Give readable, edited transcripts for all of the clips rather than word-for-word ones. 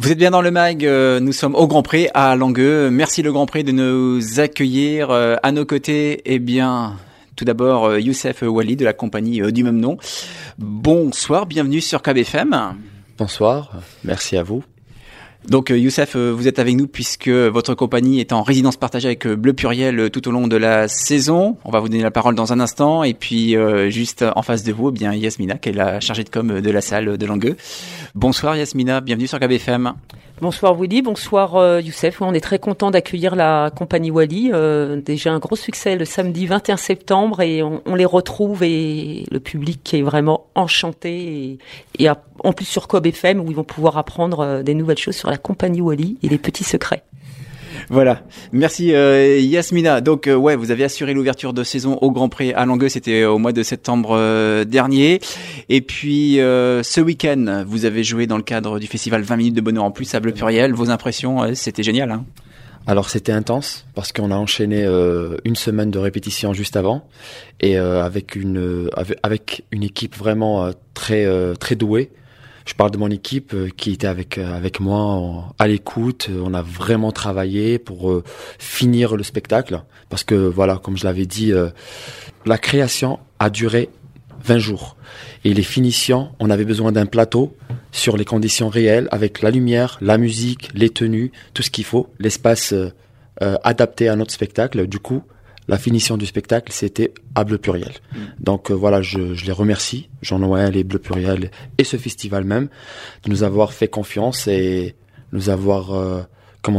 Vous êtes bien dans le mag, nous sommes au Grand Pré à Langueux. Merci le Grand Pré de nous accueillir. À nos côtés, eh bien, tout d'abord Youssef Wali de la compagnie du même nom. Bonsoir, bienvenue sur KBFM. Bonsoir, merci à vous. Donc Youssef, vous êtes avec nous puisque votre compagnie est en résidence partagée avec Bleu Pluriel tout au long de la saison. On va vous donner la parole dans un instant. Et puis juste en face de vous, eh bien Yasmina, qui est la chargée de com de la salle de Langueux. Bonsoir Yasmina, bienvenue sur KBFM. Bonsoir Willy, bonsoir Youssef. On est très content d'accueillir la compagnie Wali. Déjà un gros succès le samedi 21 septembre et on les retrouve et le public est vraiment enchanté. Et en plus sur KBFM où ils vont pouvoir apprendre des nouvelles choses sur la compagnie Wali et les petits secrets. Voilà, merci Yasmina. Donc vous avez assuré l'ouverture de saison au Grand Pré à Langueux, c'était au mois de septembre dernier. Et puis ce week-end, vous avez joué dans le cadre du festival 20 minutes de bonheur en plus à Bleu Pluriel. Vos impressions, c'était génial, hein? Alors c'était intense parce qu'on a enchaîné une semaine de répétition juste avant et avec une équipe vraiment très douée. Je parle de mon équipe qui était avec moi à l'écoute. On a vraiment travaillé pour finir le spectacle parce que voilà, comme je l'avais dit, la création a duré 20 jours et les finitions, on avait besoin d'un plateau sur les conditions réelles avec la lumière, la musique, les tenues, tout ce qu'il faut, l'espace adapté à notre spectacle. Du coup, la finition du spectacle, c'était à Bleu Pluriel. Donc voilà, je les remercie, Jean-Noël et Bleu Pluriel et ce festival même, de nous avoir fait confiance et nous avoir,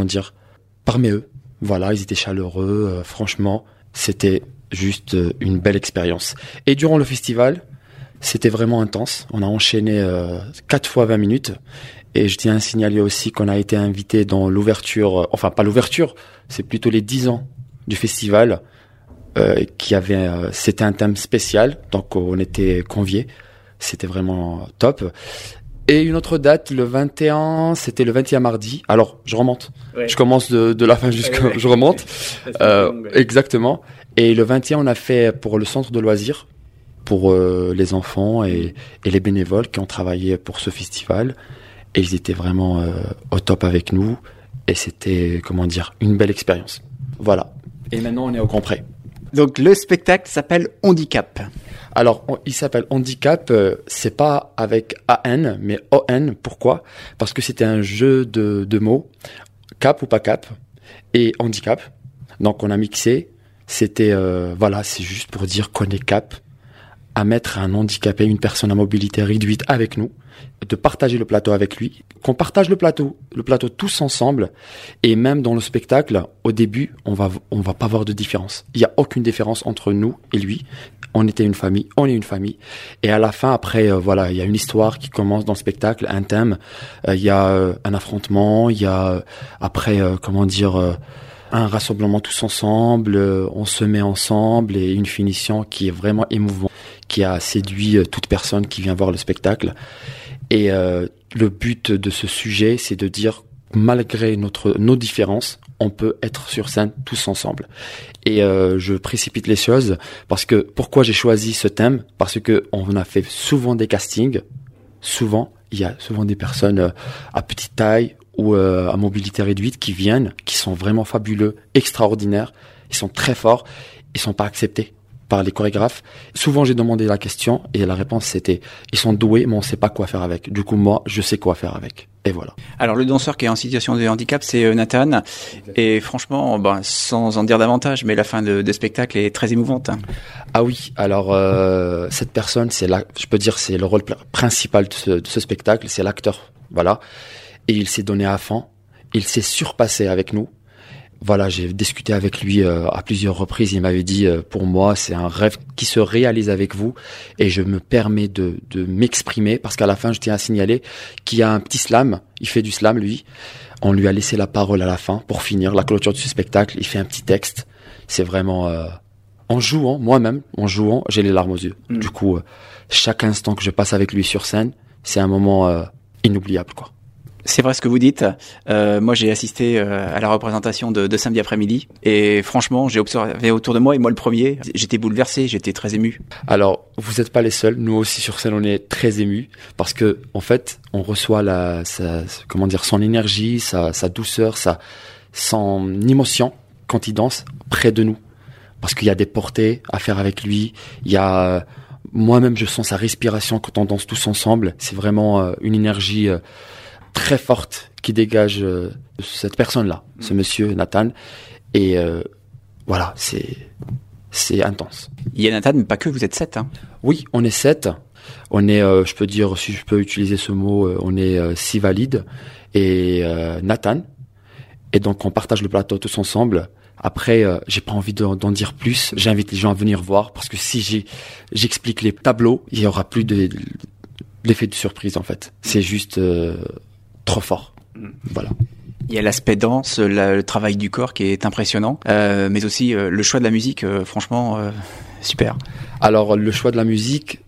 parmi eux. Voilà, ils étaient chaleureux, franchement, c'était juste une belle expérience. Et durant le festival, c'était vraiment intense. On a enchaîné 4 fois 20 minutes. Et je tiens à signaler aussi qu'on a été invité dans l'ouverture, enfin pas l'ouverture, c'est plutôt les 10 ans du festival. C'était un thème spécial, donc on était conviés, c'était vraiment top. Et une autre date, le 21, c'était le 21 mardi. Alors, je remonte. Ouais. Je commence de la fin jusqu'à, je remonte. Exactement. Et le 21, on a fait pour le centre de loisirs, pour les enfants et les bénévoles qui ont travaillé pour ce festival. Et ils étaient vraiment au top avec nous. Et c'était, une belle expérience. Voilà. Et maintenant, on est au Grand Pré. Donc le spectacle s'appelle Handicap. Alors il s'appelle Handicap, c'est pas avec AN mais ON. Pourquoi ? Parce que c'était un jeu de mots, cap ou pas cap, et handicap. Donc on a mixé. C'était c'est juste pour dire qu'on est cap à mettre un handicapé, une personne à mobilité réduite avec nous, de partager le plateau avec lui, qu'on partage le plateau tous ensemble, et même dans le spectacle, au début, on va pas voir de différence. Il y a aucune différence entre nous et lui. On était une famille, on est une famille. Et à la fin, après, il y a une histoire qui commence dans le spectacle, un thème, il y a un affrontement, il y a après, un rassemblement tous ensemble, on se met ensemble, et une finition qui est vraiment émouvante, qui a séduit toute personne qui vient voir le spectacle. Et le but de ce sujet, c'est de dire, malgré nos différences, on peut être sur scène tous ensemble. Et je précipite les choses parce que pourquoi j'ai choisi ce thème ? Parce que on a fait souvent des castings. Souvent, il y a souvent des personnes à petite taille ou à mobilité réduite qui viennent, qui sont vraiment fabuleux, extraordinaires. Ils sont très forts. Ils sont pas acceptés par les chorégraphes. Souvent, j'ai demandé la question et la réponse c'était ils sont doués, mais on sait pas quoi faire avec. Du coup, moi, je sais quoi faire avec. Et voilà. Alors, le danseur qui est en situation de handicap, c'est Nathan. Et franchement, sans en dire davantage, mais la fin de spectacle est très émouvante. Ah oui. Alors, cette personne, c'est le rôle principal de ce spectacle, c'est l'acteur. Voilà. Et il s'est donné à fond. Il s'est surpassé avec nous. Voilà, j'ai discuté avec lui à plusieurs reprises. Il m'avait dit, pour moi, c'est un rêve qui se réalise avec vous, et je me permets de m'exprimer parce qu'à la fin, je tiens à signaler qu'il y a un petit slam. Il fait du slam, lui. On lui a laissé la parole à la fin pour finir la clôture de ce spectacle. Il fait un petit texte. C'est vraiment en jouant, j'ai les larmes aux yeux. Du coup, chaque instant que je passe avec lui sur scène, c'est un moment inoubliable, quoi. C'est vrai ce que vous dites. Moi, j'ai assisté à la représentation de samedi après-midi et franchement, j'ai observé autour de moi et moi le premier, j'étais bouleversé, j'étais très ému. Alors, vous n'êtes pas les seuls. Nous aussi sur scène, on est très émus parce que en fait, on reçoit son énergie, sa douceur, son émotion quand il danse près de nous. Parce qu'il y a des portées à faire avec lui. Il y a moi-même, je sens sa respiration quand on danse tous ensemble. C'est vraiment une énergie très forte qui dégage cette personne-là, ce monsieur Nathan. Et voilà, c'est intense. Il y a Nathan, mais pas que, vous êtes 7. Hein. Oui, on est 7. On est, je peux dire, si je peux utiliser ce mot, on est 6 valides. Et Nathan. Et donc, on partage le plateau tous ensemble. Après, j'ai pas envie d'en dire plus. J'invite les gens à venir voir parce que si j'explique les tableaux, il y aura plus l'effet de surprise en fait. C'est juste trop fort. Voilà. Il y a l'aspect danse, le travail du corps qui est impressionnant, mais aussi le choix de la musique, franchement, super. Alors le choix de la musique,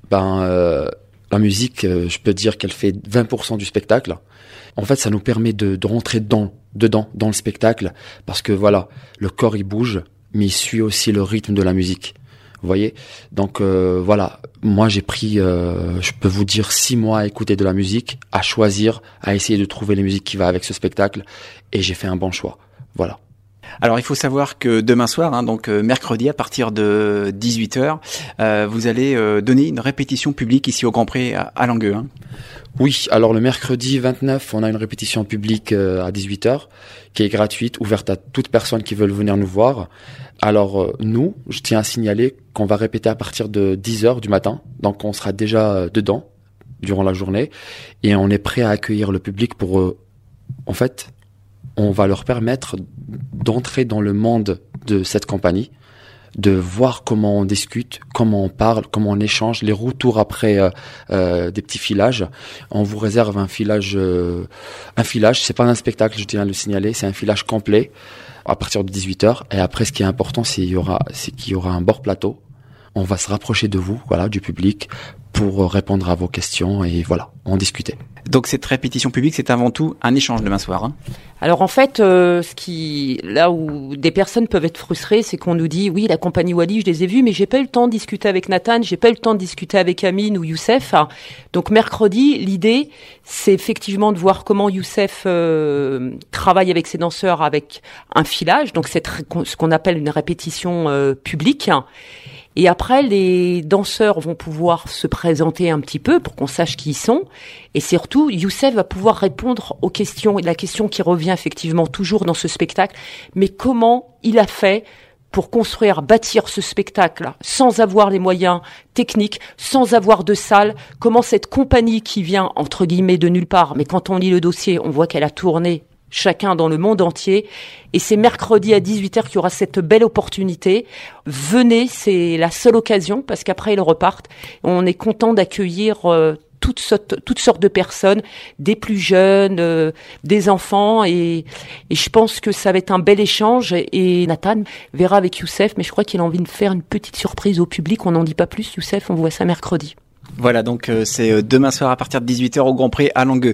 la musique, je peux dire qu'elle fait 20% du spectacle. En fait, ça nous permet de rentrer dedans dans le spectacle, parce que voilà, le corps il bouge, mais il suit aussi le rythme de la musique. Vous voyez ? Donc voilà, moi j'ai pris, je peux vous dire 6 mois à écouter de la musique, à choisir, à essayer de trouver les musiques qui va avec ce spectacle, et j'ai fait un bon choix. Voilà. Alors il faut savoir que demain soir, donc mercredi à partir de 18h, vous allez donner une répétition publique ici au Grand Pré à Langueux. Hein. Oui, alors le mercredi 29, on a une répétition publique à 18h qui est gratuite, ouverte à toute personne qui veut venir nous voir. Alors nous, je tiens à signaler qu'on va répéter à partir de 10h du matin, donc on sera déjà dedans durant la journée et on est prêt à accueillir le public pour en fait, on va leur permettre d'entrer dans le monde de cette compagnie, de voir comment on discute, comment on parle, comment on échange, les retours après des petits filages. On vous réserve un filage, c'est pas un spectacle, je tiens à le signaler, c'est un filage complet à partir de 18h. Et après, ce qui est important, c'est qu'il y aura un bord plateau. On va se rapprocher de vous, voilà, du public, pour répondre à vos questions et voilà, en discuter. Donc cette répétition publique, c'est avant tout un échange demain soir. Hein. Alors en fait, là où des personnes peuvent être frustrées, c'est qu'on nous dit oui, la compagnie Wally, je les ai vus, mais j'ai pas eu le temps de discuter avec Nathan, j'ai pas eu le temps de discuter avec Amine ou Youssef. Donc mercredi, l'idée, c'est effectivement de voir comment Youssef travaille avec ses danseurs avec un filage, donc c'est ce qu'on appelle une répétition publique. Et après, les danseurs vont pouvoir se présenter un petit peu pour qu'on sache qui ils sont. Et surtout, Youssef va pouvoir répondre aux questions. Et la question qui revient effectivement toujours dans ce spectacle, mais comment il a fait pour bâtir ce spectacle sans avoir les moyens techniques, sans avoir de salle? Comment cette compagnie qui vient, entre guillemets, de nulle part, mais quand on lit le dossier, on voit qu'elle a tourné chacun dans le monde entier. Et c'est mercredi à 18h qu'il y aura cette belle opportunité. Venez, c'est la seule occasion, parce qu'après ils repartent. On est content d'accueillir toutes sortes de personnes, des plus jeunes, des enfants, et je pense que ça va être un bel échange. Et Nathan verra avec Youssef, mais je crois qu'il a envie de faire une petite surprise au public. On n'en dit pas plus, Youssef, on voit ça mercredi. Voilà, donc c'est demain soir à partir de 18h au Grand Pré à Langueux.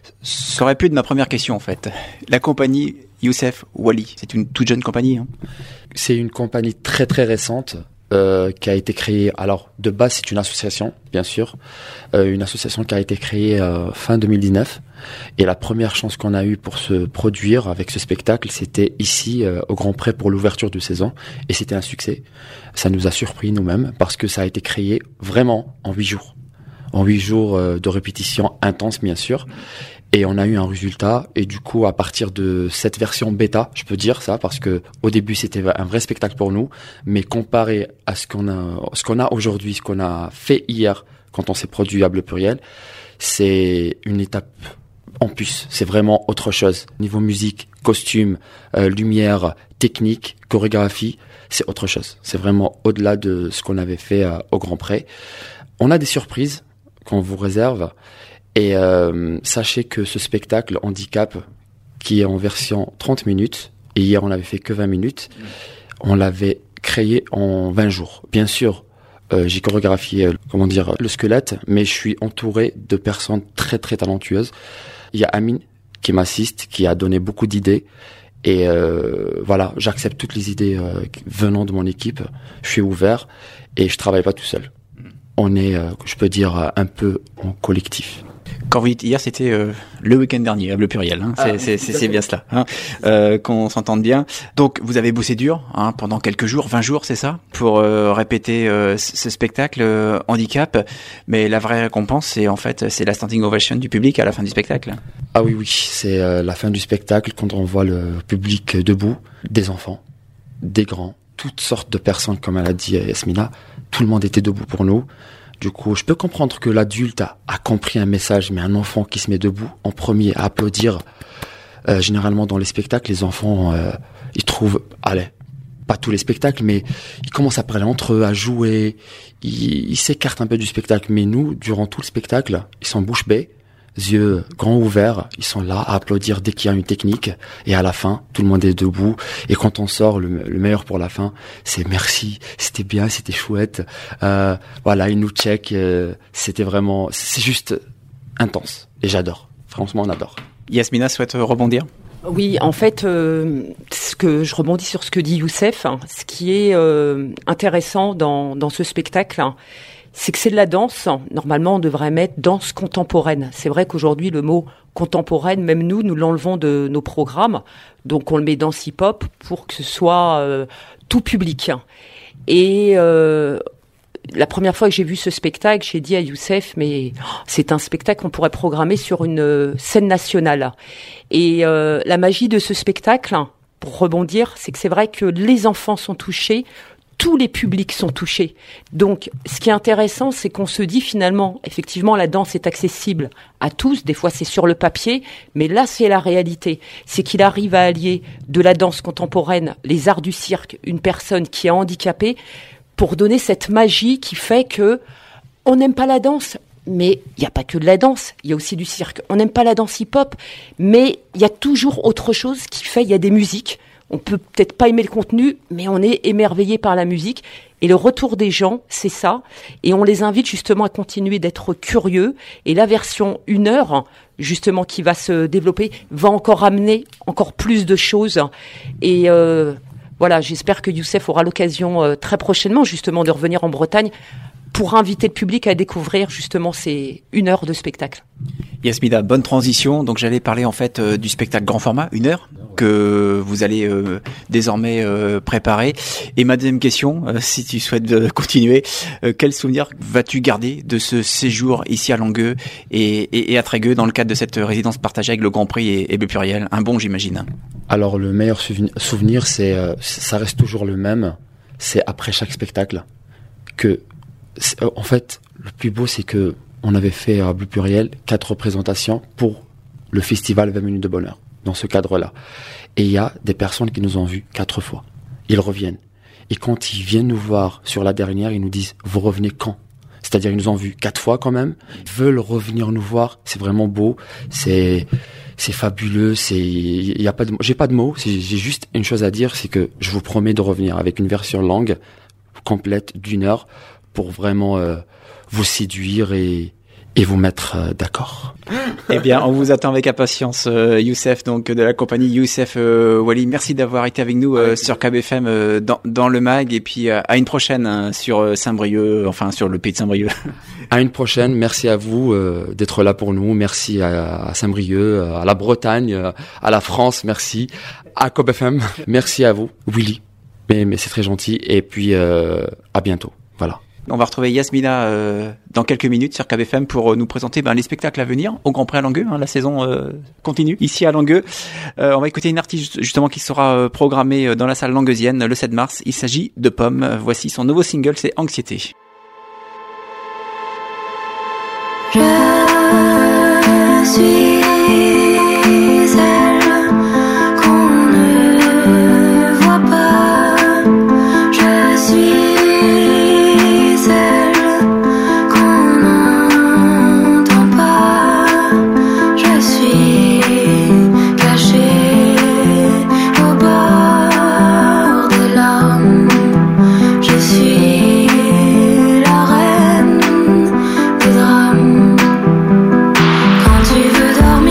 Ça aurait pu être ma première question en fait. La compagnie Youssef Wally, c'est une toute jeune compagnie. Hein. C'est une compagnie très très récente qui a été créée. Alors de base c'est une association, bien sûr, une association qui a été créée fin 2019. Et la première chance qu'on a eue pour se produire avec ce spectacle, c'était ici au Grand Pré pour l'ouverture de saison, et c'était un succès. Ça nous a surpris nous-mêmes parce que ça a été créé vraiment en 8 jours. En 8 jours de répétition intense, bien sûr. Et on a eu un résultat. Et du coup, à partir de cette version bêta, je peux dire ça, parce que au début, c'était un vrai spectacle pour nous. Mais comparé à ce qu'on a aujourd'hui, ce qu'on a fait hier, quand on s'est produit à Bleu Pluriel, c'est une étape en plus. C'est vraiment autre chose. Niveau musique, costume, lumière, technique, chorégraphie, c'est autre chose. C'est vraiment au-delà de ce qu'on avait fait au Grand Pré. On a des surprises qu'on vous réserve. Et sachez que ce spectacle handicap, qui est en version 30 minutes, et hier on n'avait fait que 20 minutes, on l'avait créé en 20 jours. Bien sûr, j'ai chorégraphié le squelette, mais je suis entouré de personnes très très talentueuses. Il y a Amine qui m'assiste, qui a donné beaucoup d'idées. Et voilà, j'accepte toutes les idées venant de mon équipe. Je suis ouvert et je travaille pas tout seul. On est, je peux dire, un peu en collectif. Quand vous dites hier, c'était le week-end dernier, à Bleu Pluriel. Hein. C'est bien cela, hein. Qu'on s'entende bien. Donc, vous avez bossé dur pendant quelques jours, 20 jours, c'est ça, pour répéter ce spectacle handicap. Mais la vraie récompense, c'est la standing ovation du public à la fin du spectacle. Ah oui, c'est la fin du spectacle quand on voit le public debout, des enfants, des grands, toutes sortes de personnes, comme elle a dit Yasmina. Tout le monde était debout pour nous. Du coup, je peux comprendre que l'adulte a compris un message, mais un enfant qui se met debout en premier à applaudir, généralement dans les spectacles, les enfants, ils trouvent, pas tous les spectacles, mais ils commencent à parler entre eux, à jouer, ils s'écartent un peu du spectacle. Mais nous, durant tout le spectacle, ils sont bouche bée, yeux grands ouverts, ils sont là à applaudir dès qu'il y a une technique. Et à la fin, tout le monde est debout. Et quand on sort, le meilleur pour la fin, c'est merci, c'était bien, c'était chouette. Voilà, ils nous checkent. C'est juste intense. Et j'adore. Franchement, on adore. Yasmina souhaite rebondir. Oui, en fait, je rebondis sur ce que dit Youssef. Ce qui est intéressant dans ce spectacle, c'est que c'est de la danse. Normalement, on devrait mettre danse contemporaine. C'est vrai qu'aujourd'hui, le mot contemporaine, même nous l'enlevons de nos programmes. Donc, on le met danse hip-hop pour que ce soit tout public. Et la première fois que j'ai vu ce spectacle, j'ai dit à Youssef, mais c'est un spectacle qu'on pourrait programmer sur une scène nationale. Et la magie de ce spectacle, pour rebondir, c'est que c'est vrai que les enfants sont touchés, tous les publics sont touchés. Donc, ce qui est intéressant, c'est qu'on se dit finalement, effectivement, la danse est accessible à tous. Des fois, c'est sur le papier, mais là, c'est la réalité. C'est qu'il arrive à allier de la danse contemporaine, les arts du cirque, une personne qui est handicapée, pour donner cette magie qui fait que on n'aime pas la danse. Mais il n'y a pas que de la danse, il y a aussi du cirque. On n'aime pas la danse hip-hop, mais il y a toujours autre chose qui fait, il y a des musiques. On peut peut-être pas aimer le contenu, mais on est émerveillé par la musique. Et le retour des gens, c'est ça. Et on les invite justement à continuer d'être curieux. Et la version 1 heure, justement, qui va se développer, va encore amener encore plus de choses. Et voilà, j'espère que Youssef aura l'occasion très prochainement, justement, de revenir en Bretagne pour inviter le public à découvrir justement ces 1 heure de spectacle. Yasmina, bonne transition. Donc j'allais parler en fait du spectacle grand format, 1 heure, que vous allez désormais préparer. Et ma deuxième question, si tu souhaites continuer, quel souvenir vas-tu garder de ce séjour ici à Langueux et à Trégueux dans le cadre de cette résidence partagée avec le Grand Prix et Bleu Pluriel? Un bon, j'imagine. Alors le meilleur souvenir, ça reste toujours le même. C'est après chaque spectacle que en fait, le plus beau, c'est que on avait fait à Bleu Pluriel 4 représentations pour le festival 20 minutes de bonheur, dans ce cadre-là. Et il y a des personnes qui nous ont vus 4 fois. Ils reviennent. Et quand ils viennent nous voir sur la dernière, ils nous disent « Vous revenez quand ?» C'est-à-dire ils nous ont vus 4 fois quand même. Ils veulent revenir nous voir. C'est vraiment beau. C'est fabuleux. Il y a pas de, j'ai pas de mots. J'ai juste une chose à dire, c'est que je vous promets de revenir avec une version longue, complète d'1 heure, pour vraiment vous séduire et vous mettre d'accord. Eh bien, on vous attend avec impatience, Youssef, donc de la compagnie Youssef Wally. Merci d'avoir été avec nous sur KBFM dans le mag, et puis à une prochaine sur Saint-Brieuc, enfin sur le pays de Saint-Brieuc. À une prochaine. Merci à vous d'être là pour nous. Merci à Saint-Brieuc, à la Bretagne, à la France. Merci à KBFM. Merci à vous, Willy. Mais c'est très gentil. Et puis à bientôt. Voilà. On va retrouver Yasmina dans quelques minutes sur KBFM pour nous présenter les spectacles à venir au Grand Prix à Langueux. La saison continue ici à Langueux. On va écouter une artiste justement qui sera programmée dans la salle langueusienne le 7 mars. Il s'agit de Pomme. Voici son nouveau single, c'est Anxiété. Je suis celle qu'on ne voit pas. Je suis celle qu'on n'entend pas. Je suis cachée au bord des larmes. Je suis la reine des drames. Quand tu veux dormir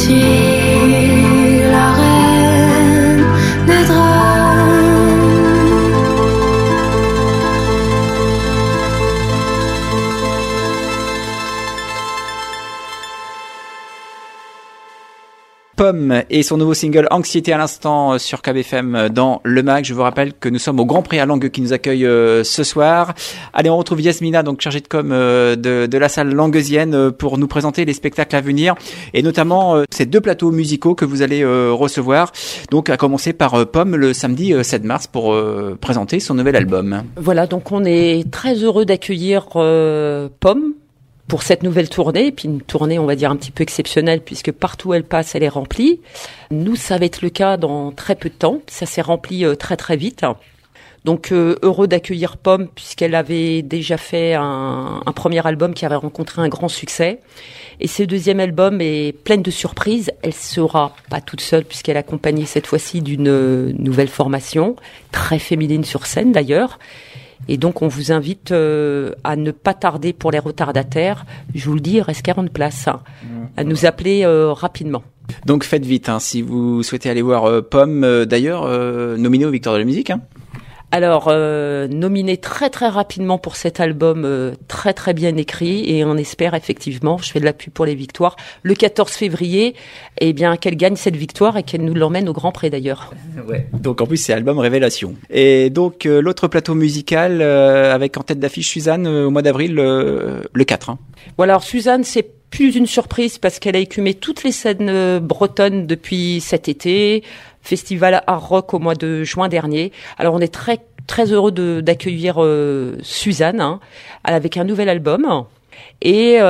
suis la reine des drames. Pomme et son nouveau single Anxiété à l'instant sur KBFM dans le MAG. Je vous rappelle que nous sommes au Grand Prix à Langueux qui nous accueille ce soir. Allez, on retrouve Yasmina, donc chargée de com de la salle langueusienne, pour nous présenter les spectacles à venir et notamment ces 2 plateaux musicaux que vous allez recevoir. Donc à commencer par Pomme le samedi 7 mars pour présenter son nouvel album. Voilà, donc on est très heureux d'accueillir Pomme pour cette nouvelle tournée, et puis une tournée, on va dire, un petit peu exceptionnelle, puisque partout où elle passe, elle est remplie. Nous, ça va être le cas dans très peu de temps. Ça s'est rempli très très vite. Donc heureux d'accueillir Pomme, puisqu'elle avait déjà fait un premier album qui avait rencontré un grand succès. Et ce deuxième album est pleine de surprises. Elle sera pas toute seule, puisqu'elle est accompagnée cette fois-ci d'une nouvelle formation, très féminine sur scène d'ailleurs. Et donc, on vous invite à ne pas tarder pour les retardataires. Je vous le dis, il reste 40 places. À nous appeler rapidement. Donc, faites vite si vous souhaitez aller voir Pomme. D'ailleurs, nominée aux Victoires de la musique. Alors, nominé très très rapidement pour cet album très très bien écrit, et on espère effectivement, je fais de la pub pour les victoires, le 14 février, eh bien qu'elle gagne cette victoire et qu'elle nous l'emmène au Grand Prix d'ailleurs. Ouais. Donc en plus c'est album révélation. Et donc l'autre plateau musical avec en tête d'affiche Suzanne au mois d'avril le 4. Voilà, alors Suzanne, c'est plus une surprise parce qu'elle a écumé toutes les scènes bretonnes depuis cet été. Festival Art Rock au mois de juin dernier. Alors on est très très heureux d'accueillir Suzanne avec un nouvel album et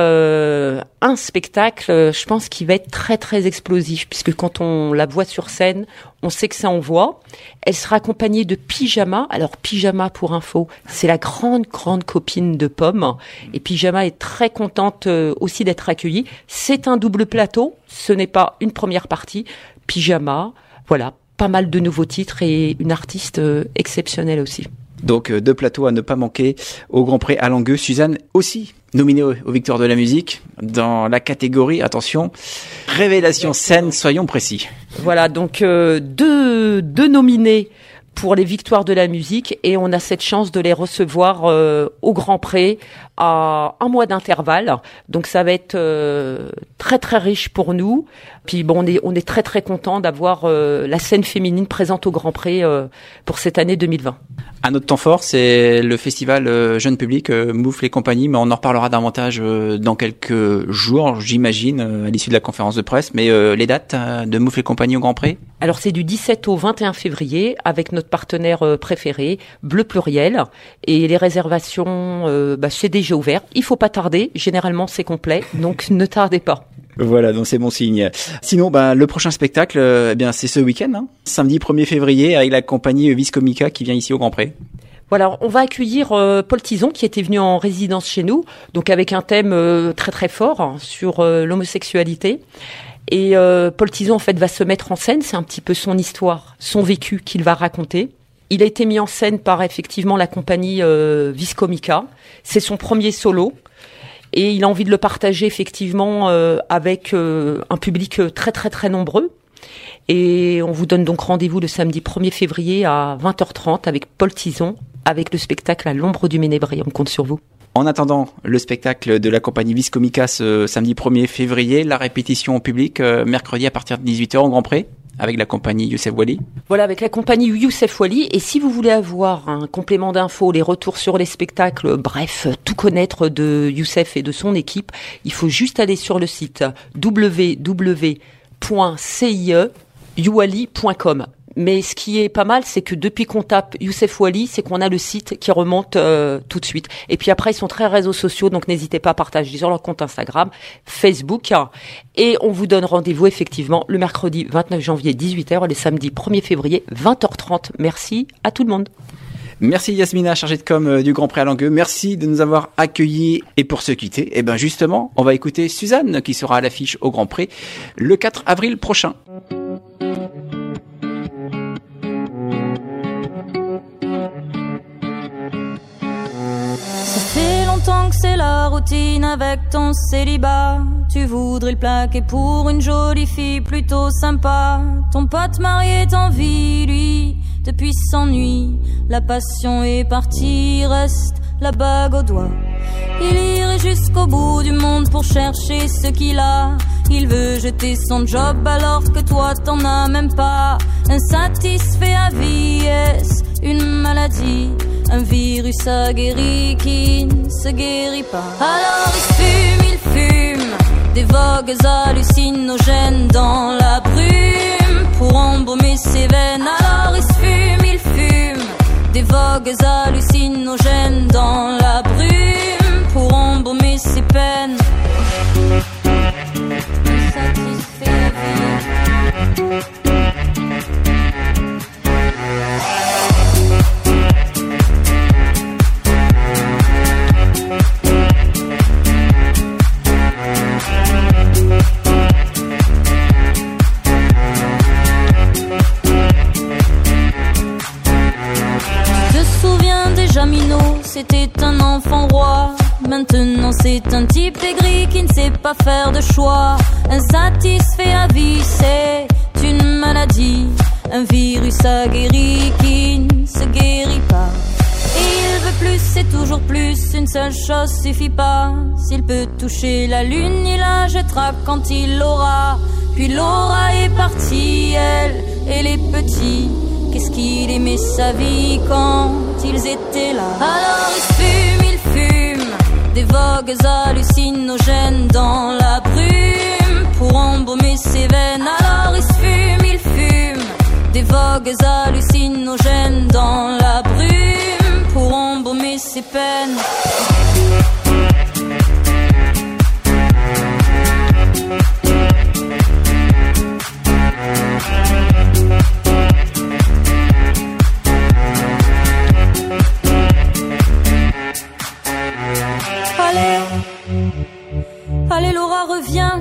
un spectacle, je pense, qui va être très très explosif, puisque quand on la voit sur scène, on sait que ça envoie. Elle sera accompagnée de Pyjama. Alors Pyjama, pour info, c'est la grande copine de Pomme, et Pyjama est très contente aussi d'être accueillie. C'est un double plateau, ce n'est pas une première partie. Pyjama, voilà, pas mal de nouveaux titres et une artiste exceptionnelle aussi. Donc 2 plateaux à ne pas manquer au Grand Prix à Langueux. Suzanne aussi nominée aux Victoires de la musique dans la catégorie, attention, révélation scène, soyons précis. Voilà, donc deux nominés pour les Victoires de la musique, et on a cette chance de les recevoir au Grand Prix à un mois d'intervalle. Donc ça va être très très riche pour nous. Puis bon, on est très très content d'avoir la scène féminine présente au Grand Prix pour cette année 2020. Un autre temps fort, c'est le festival jeune public Moufle et compagnie, mais on en reparlera davantage dans quelques jours, j'imagine, à l'issue de la conférence de presse. Mais les dates de Moufle et compagnie au Grand Prix ? Alors c'est du 17 au 21 février avec notre partenaire préféré, Bleu Pluriel, et les réservations, c'est déjà ouvert. Il faut pas tarder, généralement c'est complet, donc ne tardez pas. Voilà, donc c'est bon signe. Sinon, le prochain spectacle, c'est ce week-end, samedi 1er février, avec la compagnie Viscomica qui vient ici au Grand Prix. Voilà, on va accueillir Paul Tison qui était venu en résidence chez nous, donc avec un thème très très fort sur l'homosexualité. Et Paul Tison en fait va se mettre en scène, c'est un petit peu son histoire, son vécu qu'il va raconter. Il a été mis en scène par effectivement la compagnie Viscomica. C'est son premier solo. Et il a envie de le partager effectivement avec un public très très très nombreux. Et on vous donne donc rendez-vous le samedi 1er février à 20h30 avec Paul Tison, avec le spectacle à l'ombre du Ménébré. On compte sur vous. En attendant le spectacle de la compagnie Viscomica ce samedi 1er février, la répétition au public mercredi à partir de 18h au Grand Prix avec la compagnie Youssef Wally. Voilà, avec la compagnie Youssef Wally. Et si vous voulez avoir un complément d'infos, les retours sur les spectacles, bref, tout connaître de Youssef et de son équipe, il faut juste aller sur le site www.ciewally.com. Mais ce qui est pas mal, c'est que depuis qu'on tape Youssef Wally, c'est qu'on a le site qui remonte tout de suite. Et puis après, ils sont très réseaux sociaux, donc n'hésitez pas à partager sur leur compte Instagram, Facebook. Et on vous donne rendez-vous effectivement le mercredi 29 janvier 18h et le samedi 1er février 20h30. Merci à tout le monde. Merci Yasmina, chargée de com du Grand Prix à Langueux. Merci de nous avoir accueillis. Et pour se quitter, justement, on va écouter Suzanne qui sera à l'affiche au Grand Prix le 4 avril prochain. Ça fait longtemps que c'est la routine avec ton célibat. Tu voudrais le plaquer pour une jolie fille plutôt sympa. Ton pote marié t'envie, lui, depuis 100 nuits. La passion est partie, reste la bague au doigt. Il irait jusqu'au bout du monde pour chercher ce qu'il a. Il veut jeter son job alors que toi t'en as même pas. Insatisfait à vie, est-ce une maladie? Un virus aguerri qui ne se guérit pas. Alors il fume des vogues hallucinogènes dans la brume pour embaumer ses veines. Alors il fume des vogues hallucinogènes dans la brume pour embaumer ses peines. Insatisfait à vie. C'était un enfant roi, maintenant c'est un type aigri qui ne sait pas faire de choix. Insatisfait à vie, c'est une maladie, un virus aguerri qui ne se guérit pas. Et il veut plus, c'est toujours plus, une seule chose suffit pas. S'il peut toucher la lune, il la jettera quand il l'aura. Puis Laura est partie, elle et les petits. Qu'est-ce qu'il aimait sa vie quand ils étaient là. Alors il fume des vogues hallucinogènes dans la brume pour embaumer ses veines. Alors il fume des vogues hallucinogènes dans la brume pour embaumer ses peines. Allez Laura, reviens.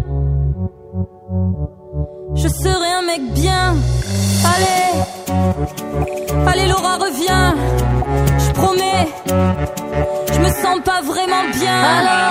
Je serai un mec bien. Allez Laura, reviens. Je promets, je me sens pas vraiment bien. Alors